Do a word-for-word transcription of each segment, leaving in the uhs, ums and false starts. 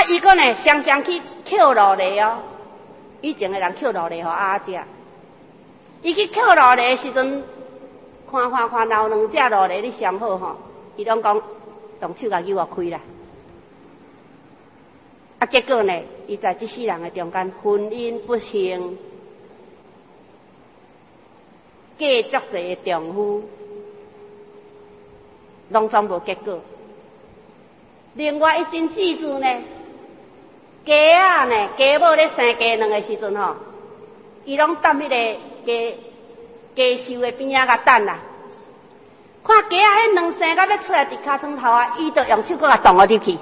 伊个呢常常去捡落嚟哦。以前的人捡落嚟互鸭食，伊去捡落嚟的时阵，看看看老两只落嚟，你上好吼，伊拢讲用手甲揪我开啦。啊，结果呢，伊在这世人的中间婚姻不幸，嫁足侪丈夫，拢总无结果。另外一阵子子呢，鸡仔呢，鸡母咧生鸡卵的时阵吼，伊拢踮迄个鸡鸡梢的边仔甲等啦。看鸡仔迄卵生甲要出来伫尻川头啊，伊就用手搁甲动落入去。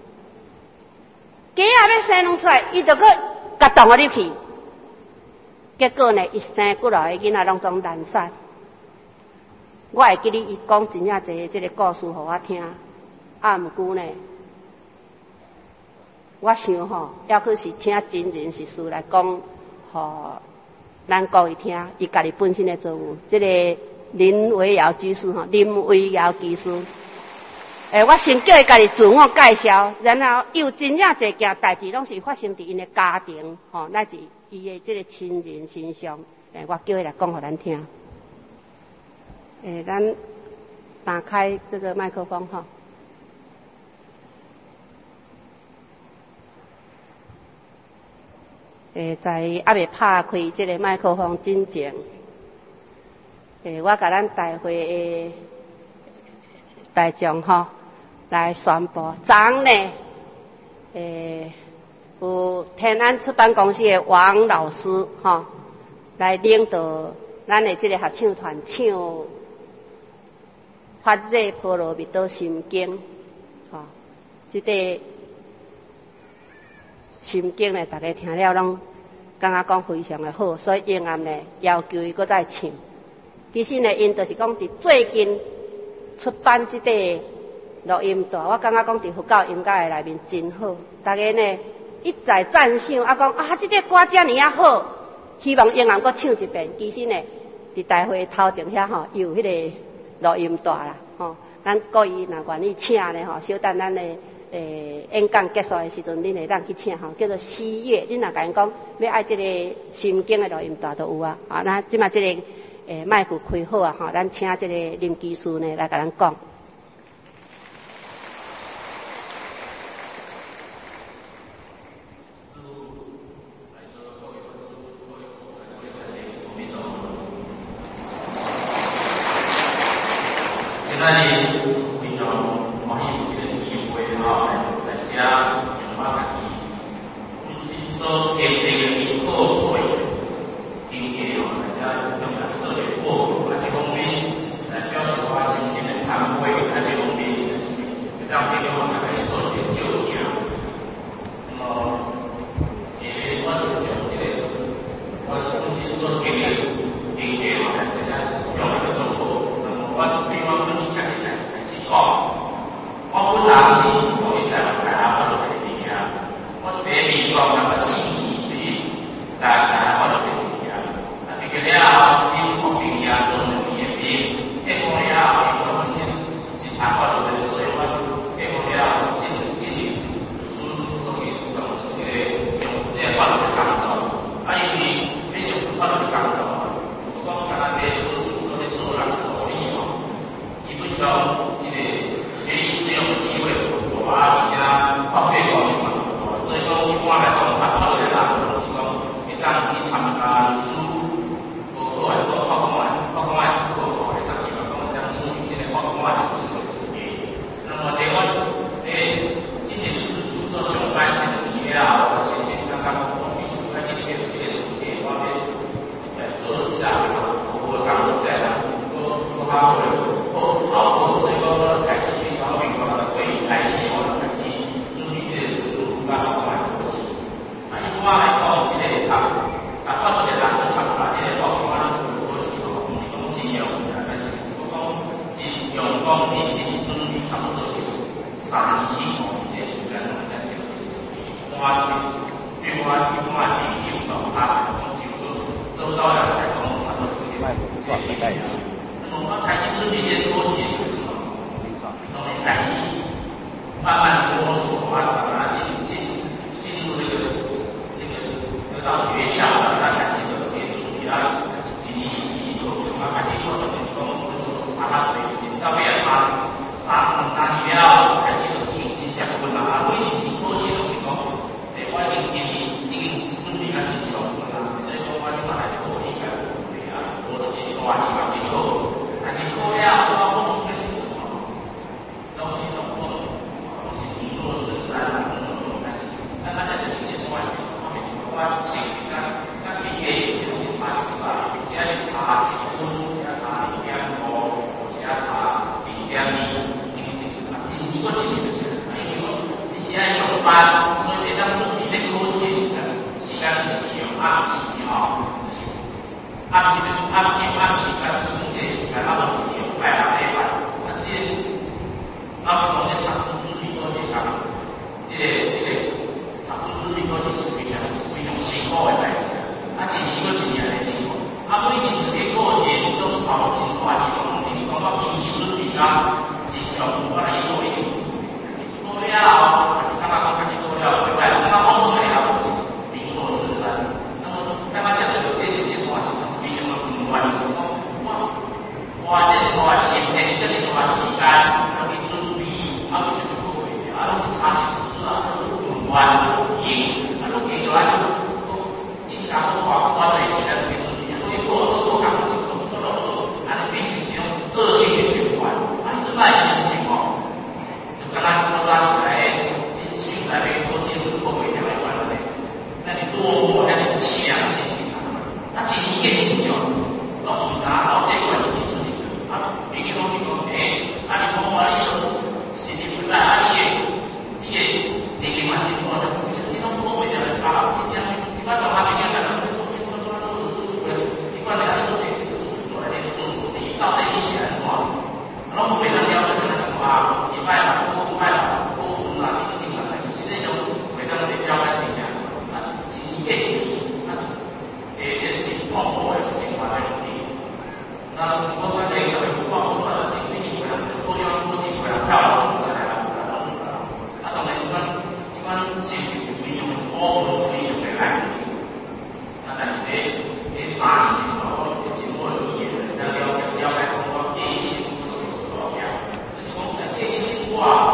鸡仔要生卵出来，伊就搁甲动落入去。结果呢，伊生过来的囡仔拢总难产。我会记得伊讲真正侪即个故事互我听。啊，毋过呢，我想吼，要去是请真人实事来讲，互咱各位听，伊家己本身的作务。即、这个林维尧居士吼，林维尧居士，诶，我先叫伊家己自我介绍，然后有真正侪件代志，拢是发生伫因的家庭，吼，乃至伊的即个亲人身上。诶，我叫伊来讲互咱听。诶，咱打开这个麦克风哈。诶，在还未拍开这个麦克风之前，诶，我甲咱大会的大众吼来宣布，昨呢，诶，有天安出版公司的王老师吼来领导咱的这个合唱团唱《发热波罗蜜多心经》吼，这个。心经呢，大家听了拢感觉讲非常的好，所以英暗呢要求伊搁再唱。其实呢，因就是讲伫最近出版即个录音带，我感觉讲伫佛教音乐的内面真好。大家呢一再赞赏，啊讲啊，即、这个歌遮尔啊好，希望英暗搁唱一遍。其实呢，伫大会头前遐吼有迄个录音带啦，吼，咱各位若愿意请呢吼，小等咱的。诶，演讲结束的时阵，恁会当去请吼，叫做喜悦。恁若甲因讲要爱即个心经的录音带都有啊。啊，咱即马即个诶麦克开好啊，吼，咱请即个林技师呢来甲咱讲。慢慢摸索，慢慢进进班，所以咱准备咧考试的时阵，时间就是用暗时吼，暗时暗时暗时甲时间这个时间，啊，就是用拜六礼拜，啊，这个老师讲咧读书准备考试讲，这个这个读书准备考试是非常非常辛苦的代志，啊，一年搁一年来辛苦，啊，每一次咧考试都考真大意，讲你讲我今年准备啊，真像我来考一。考了，还是感觉讲开始考了，袂歹，感觉好多个也无零落四分。那么，感觉接触到这时间话，是非常的不惯。我我这是我心态，这是我时间，要去准备，啊，就是去考的，啊，拢是差时事啊，都不惯，不硬，啊，拢记住啊，就应该都花花对时间去准备，所以考都都讲是讲做老做，啊，你变成这种恶性的循环，啊，你这卖心情哦。刚刚说啥起来，你现在被多接触过一点来关了嘞，那你多么那种气量心情啊，那今年也是哦，老警察老这块已经是你的，啊，每个东西讲诶，啊你讲我你都心里不在，啊你也你也你给蛮辛苦的，其实你拢多一点来啊，今天一般讲他每天在那边做做做做做做做，一般来讲都得做来点做做，你到底一起来做，然后每个标准跟他说啊，礼拜啦。快啦，高温啦，你一定啦，其实这种每当你标杆底下，啊，其实也是啊，诶，这是创作的情况来的。那我讲这个创作的经历过来，多要多经过来跳舞出来啦，啊，当然这款这款兴趣非常好，非常的爱。啊，但是咧咧三年前后，我经过一年，了了了解讲我第一次做做做样，就是讲在第一次哇。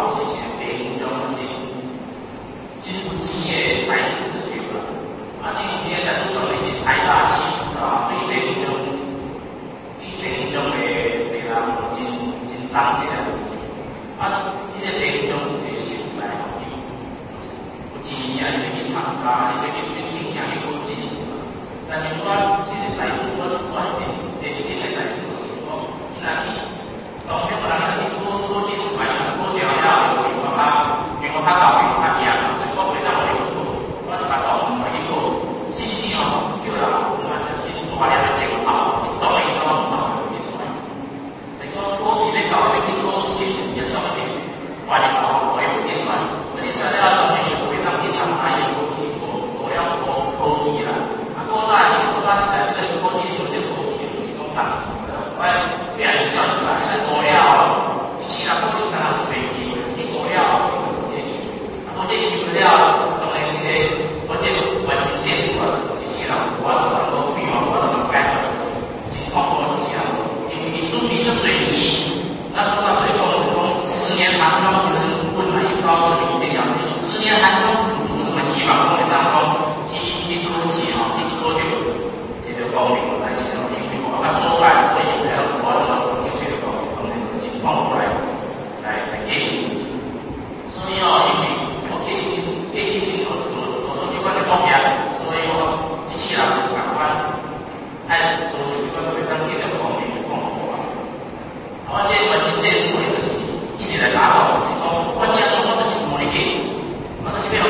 企业财务的对吧？啊，这种企业在做一些财大气粗啊，对这种对这种的对啦，真真伤心啊！啊，这个这种的受灾有钱啊，你去参加，你去去竞争去国际，但是我其实财务我我真真心的财务，我那你当天我那个多多接触买多聊聊，比如他，比如他搞比如他一样。我回到我的工作，我就把到我们一个信息哦，就让我们进行大量的检讨，到每个我们把它列出来。那个多体的搞的更多事情也到底管理好，我有列出来，列出来了，我们有回到日常还有多体我我要多多体了，啊多大些多大些这个多体有这个多体有这种大，我越来越叫出来，那我要其他多体可能随机，你我要。我这资料当然这个，我这个完全接触了，这些人我都能够比方我都能干的，情况多这些人，因为你准备这水泥，那说到最后说十年寒窗只能混了一招是一定要，十年寒窗主那么希望我们当中第一科技啊，第一多久，这个高明来形容，因为我们做饭所以还要我我用这个高明的情况过来来来给你，所以要因为。这一些所所所做机关的方面，所以我机器人感官按所做机关非常低的方面的状况。好，这个问题这个问题是一直来打扰，就是说关键是我的是模拟给，我的这边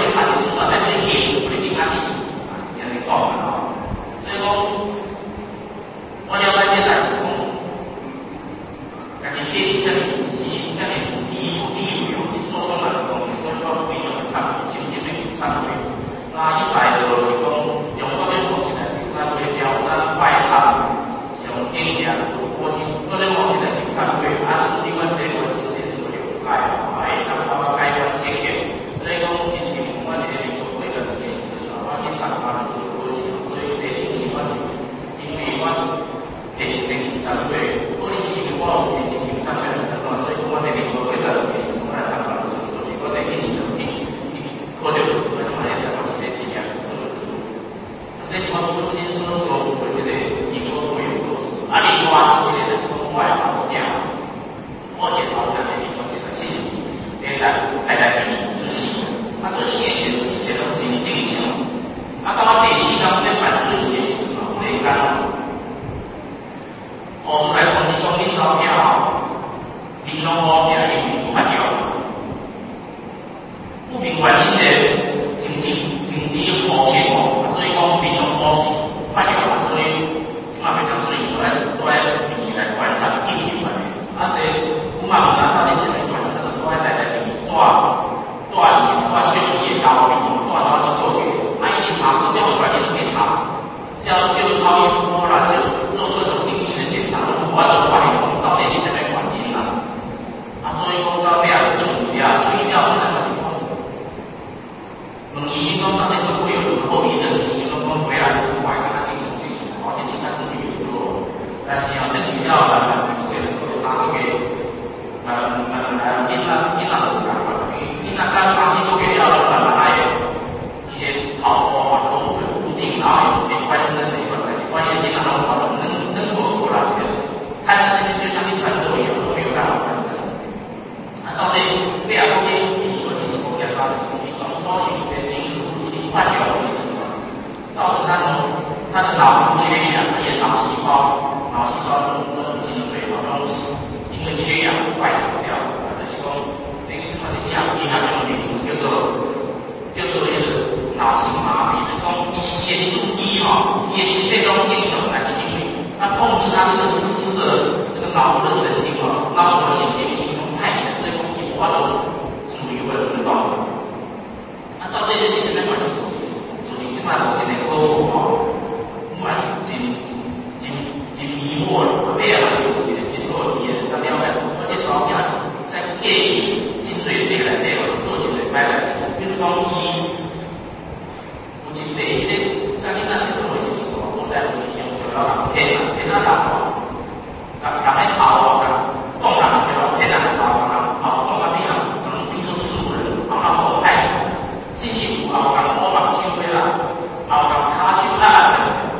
也是这种精神还是因为它控制它这个四肢的这个脑部的神经哦，脑部的神经系统太严，所以讲伊无法度处理或者知道。啊，到这个其实咱管就是即摆目前的科学哦，我也是真真真迷惑了，啊，尾啊嘛是有一个真好体验，咱了解，而且照片在过去真侪世内底哦做一个摆来，比如讲伊有一世伊咧，咱囡仔是做一个什么？我在有一样做到天啊，天啊人哦，人人喺头哦，人动人对吧？天啊头，人头动啊，你人可能比如说素人，然后后爱。甚至有后人摸目睭的啦，后人骹手啊，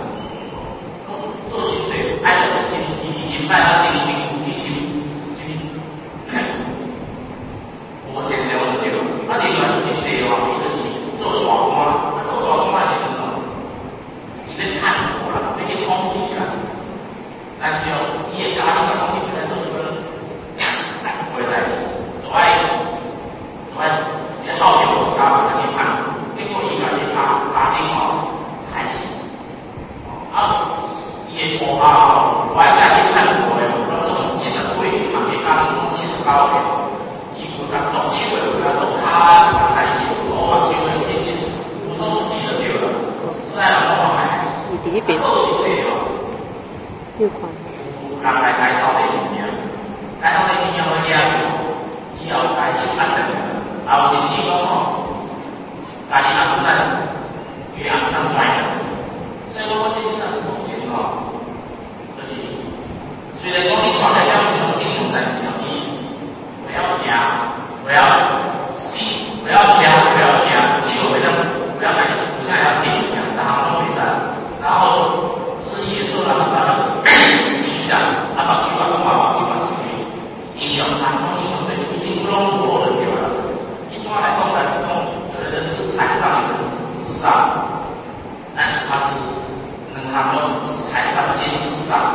做真侪，爱就是真真真歹啊，真真真真无现实就对了。啊，另外一世哦，伊就是做大官，啊做大官是怎么？伊咧探讨啦，要去统计啦，但是哦，伊的家己甲统计出来做一个回来，就爱就爱也好奇我家。结果伊家己打打电话开始，啊，伊个部下哦，我家己看过诶，我种七十岁，嘛去讲七十九岁，伊有甲动手诶，有甲动骹开始，我目睭诶，真真有所记得着啦。虽然我还， 你第一遍。 够是谁哦？ 又看。 有人来改造的物件，改造的物件我了解，以后改修安全，后甚至讲哦。家己也不但越也不当衰的，所以我这个目前哦，就是虽然讲你传来了这种精神，但是你不要惊，不要死，不要惊，不要惊，手不要不要感觉不像要顶一样，然后弄在，然后失忆受到很大的影响，他把计划规划计划失去，影响他从影响对已经不容错了对吧？一般来讲来讲。人是财上的时尚，但是他是能他们财上兼时尚。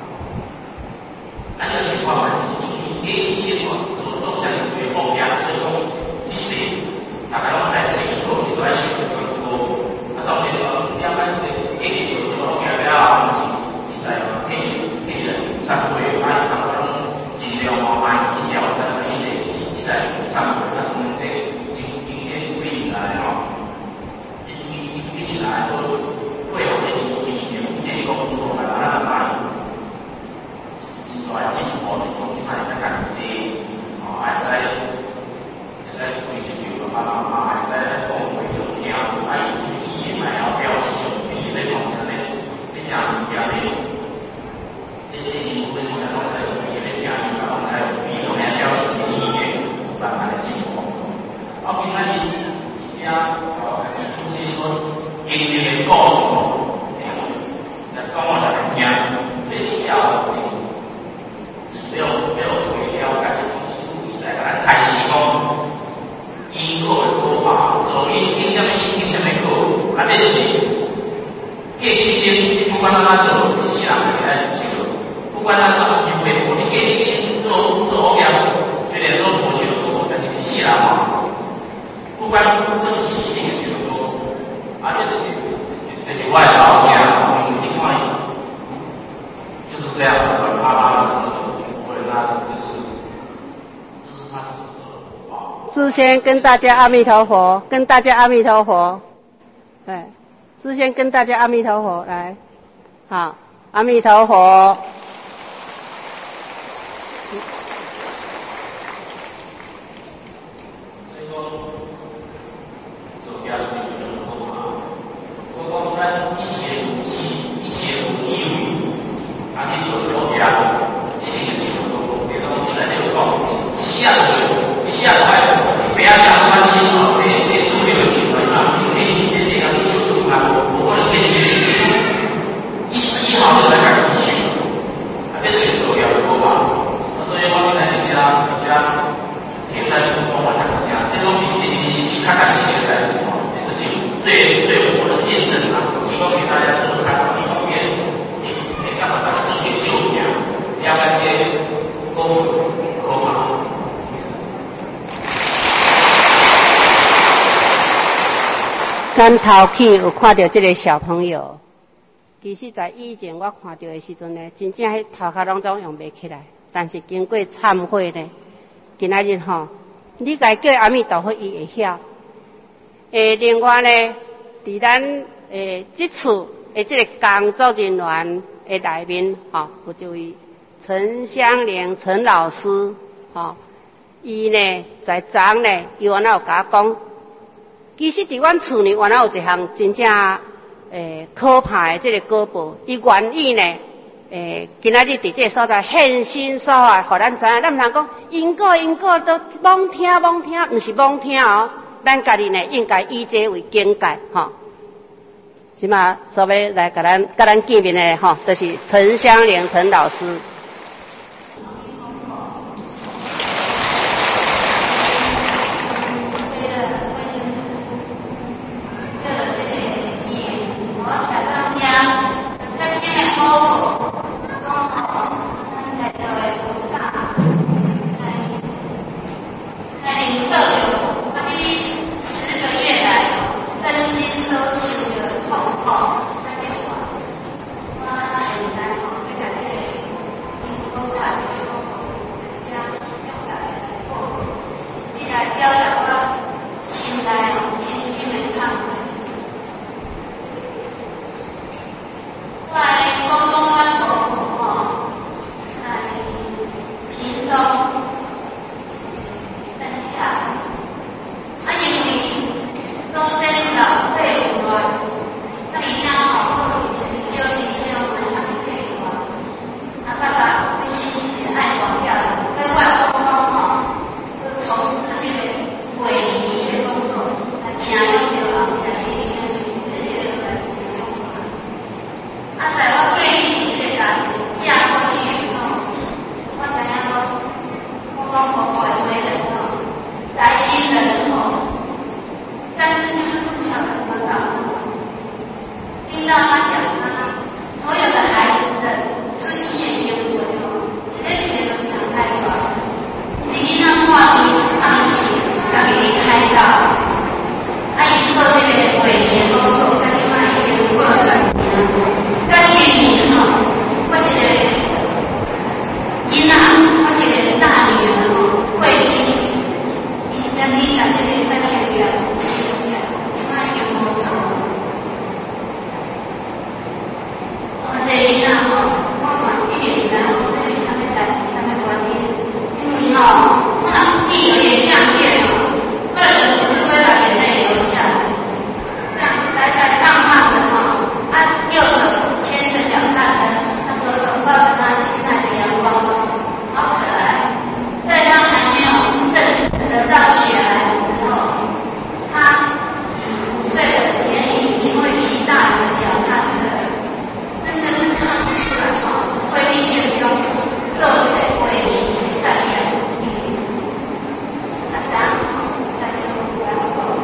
那个情况呢，因为给一些所所做这样的后边，所以说这些大概我们来写以后，你都要写的更多。那到底说，要不然这个给你有什么后边不要，你在可以可以忏悔，还有他们尽量慢慢一条三一些，你在忏悔，那可能这。来哦，一一一来都会有这一一年建工作来把它来，是来进步的东西，还在感激，哦，还在还在规矩了，爸爸妈妈还在来讲会有听，还有意义嘛，要表示有意义的种的呢，你讲表的，这些你不会从那种在有意义的讲，然后还有意义的表示意义的，慢慢的进步。好，平常你。啊，哦，就是说，经历的故事，来讲我来听，你要没有没有会了解的书，你来来开始讲因果的说法，所以因什么因因什么果，啊，这就是过去生，不管他哪做，这是人来做，不管他哪有机会，你过去生做做好样，虽然说无修多，但是这是人嘛。不管都是习性的学说，而且这些这些外道呀，另外就是这样的，阿拉的是我的那就是就是他是知先跟大家阿弥陀佛，跟大家阿弥陀佛，对，知先跟大家阿弥陀佛来，好，阿弥陀佛。咱头去有看到这个小朋友， 其实在以前我看到的时阵呢，真正迄头壳拢总用袂起来。但是经过忏悔呢，今仔日吼，你该叫阿弥陀佛，伊会晓。诶，另外呢，伫咱诶即处诶即个工作人员诶内面，吼，有一位陈香莲陈老师，吼，伊呢在昨呢，伊原来有甲我讲，其实伫阮厝呢，原来有一项真正诶可怕诶即个果报，伊愿意呢。诶，今仔日伫这个所在现身说法，互咱知影，咱毋通讲因果因果都罔听罔听，毋是罔听哦。咱家己呢应该以这为境界，吼。即马所要来甲咱甲咱见面的吼，就是陈香莲陈老师。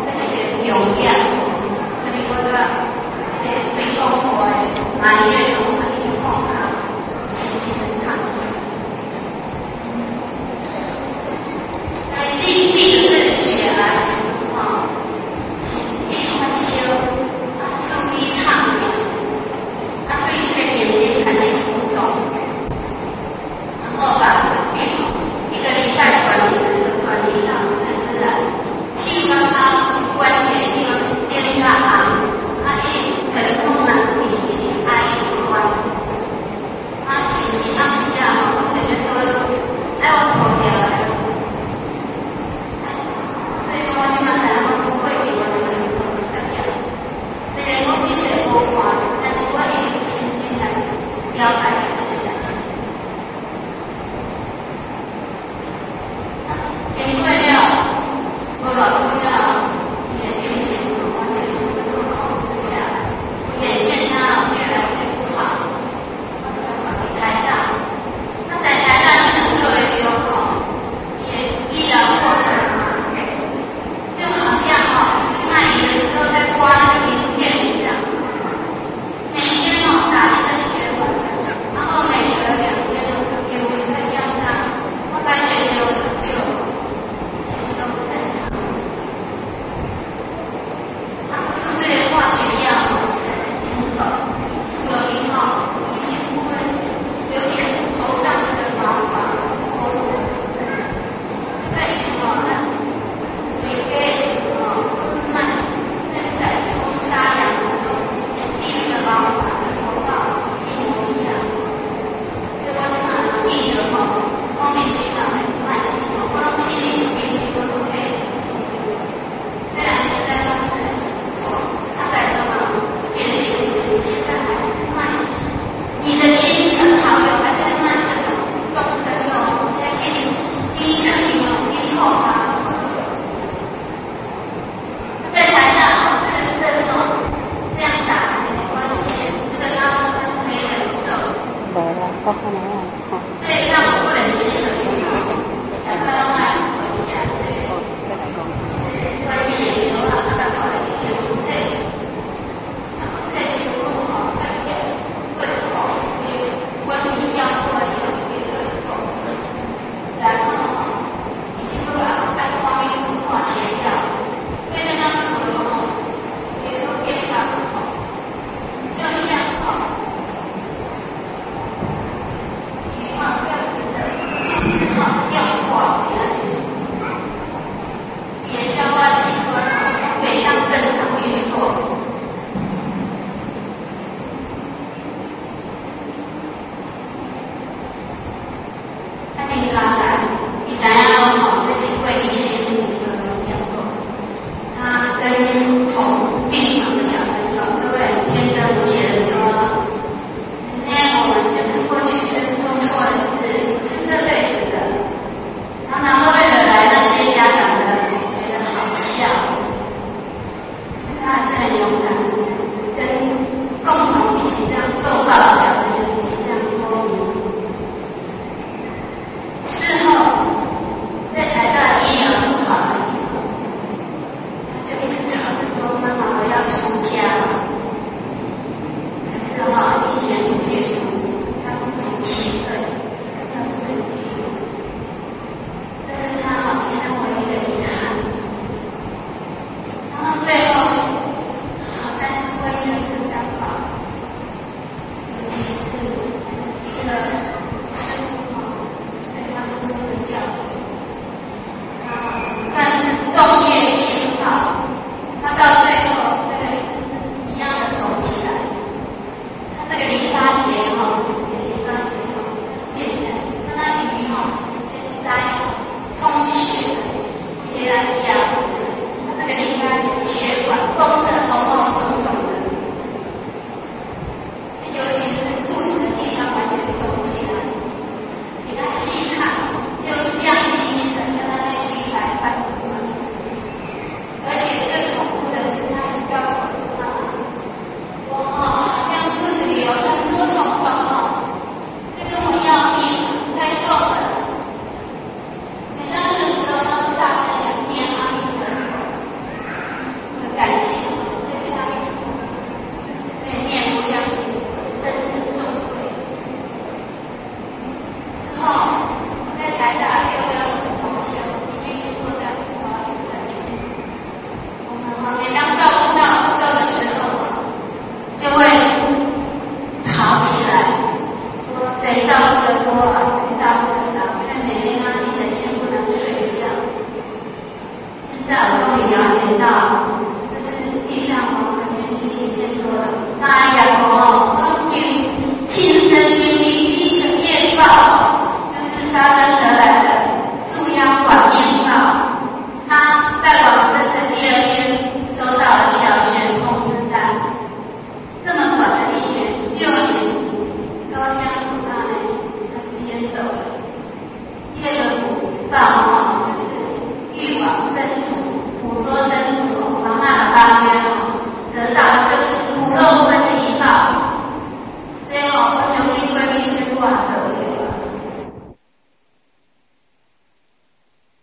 满月。